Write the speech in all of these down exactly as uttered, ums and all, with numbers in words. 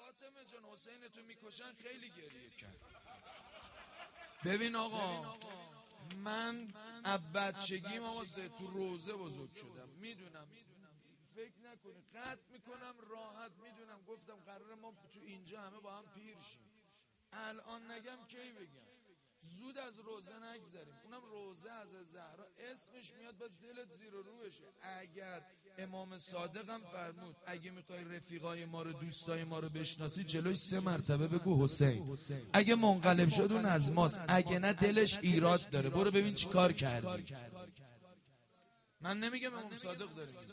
فاطمه جان حسین تو میکشن خیلی گریه کرد. ببین آقا من از بچگیم آقا سه تو روزه بزرگ شدم، میدونم فکر نکنی قطع میکنم راحت میدونم گفتم قراره ما تو اینجا همه با هم پیر شیم. الان نگم کی بگم؟ زود از روزه نگذریم. اونم روزه از زهرا اسمش میاد با دلت زیر و رو بشه. اگر امام صادق هم فرمود اگه میخوای رفیقای ما رو دوستای ما رو بشناسی جلوش سه مرتبه بگو حسین. اگه منقلب شد اون از ماست، اگه نه دلش ایراد داره. برو ببین چی کار کردی. من نمیگم امام صادق داره میگه.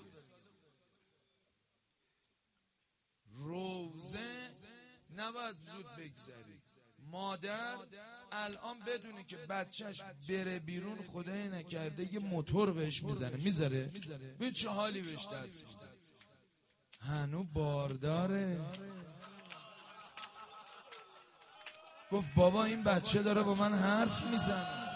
روزه نباید زود بگذری. مادر الان بدونی که بچهش بره بیرون خدای نکرده یه موتور بهش میزنه میذاره به چه حالی بهش دست میده. هنو بارداره. گفت بابا این بچه داره با من حرف میزنه.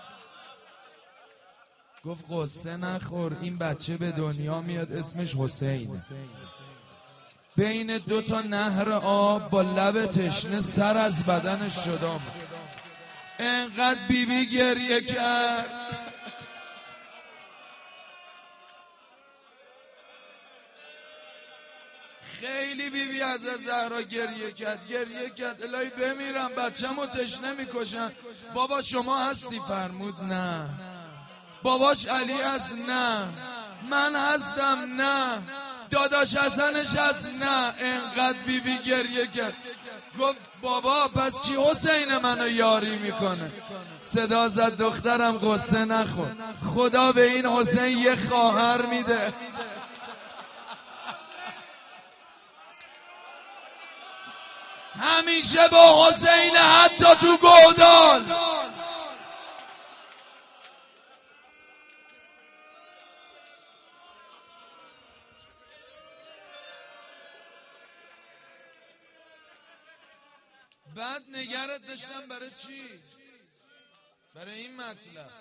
گفت قصه نخور این بچه به دنیا میاد اسمش حسین. بین دو تا نهر آب با لب تشنه سر از بدنش شدم. انقدر بیبی بی گریه کرد. خیلی بیبی بی از زهرا گریه کرد گریه کرد الهی بمیرم بچه‌مو تشنه میکشن. بابا شما هستی؟ فرمود نه. باباش علی هست؟ نه. من هستم؟ نه. داداش حسنش هست؟ نه. انقدر بیبی بی گریه کرد. گفت بابا پس کی حسین منو یاری میکنه؟ صدا زد دخترم قصه نخور، خدا به این حسین یه خواهر میده. همیشه با حسین حتی تو گودال. بعد نگرت داشتم برای چی؟ برای این مطلب.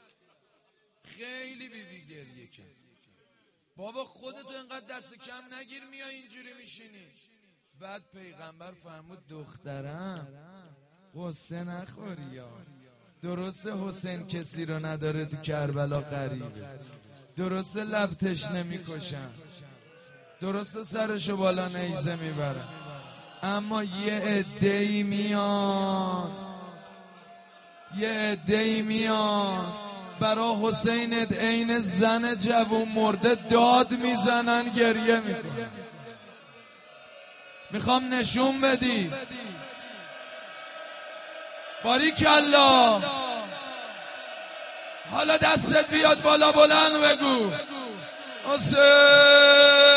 خیلی بیبی بی گریه کرد. بابا خودتو اینقدر دست کم نگیر میای اینجوری میشینی. بعد پیغمبر فرمود دخترم قصه نخوری یا درسته حسین کسی رو نداره تو کربلا غریبه، درسته لب تشنه میکشن، درسته سرشو بالا نیزه میبرن، اما یه عده‌ای میان یه عده‌ای میان برا حسینت عین زن جوون مرده داد میزنن گریه میکنن. میخوام نشون بدی. باریکالله. حالا دستت بیاد بالا بلند بگو حسین.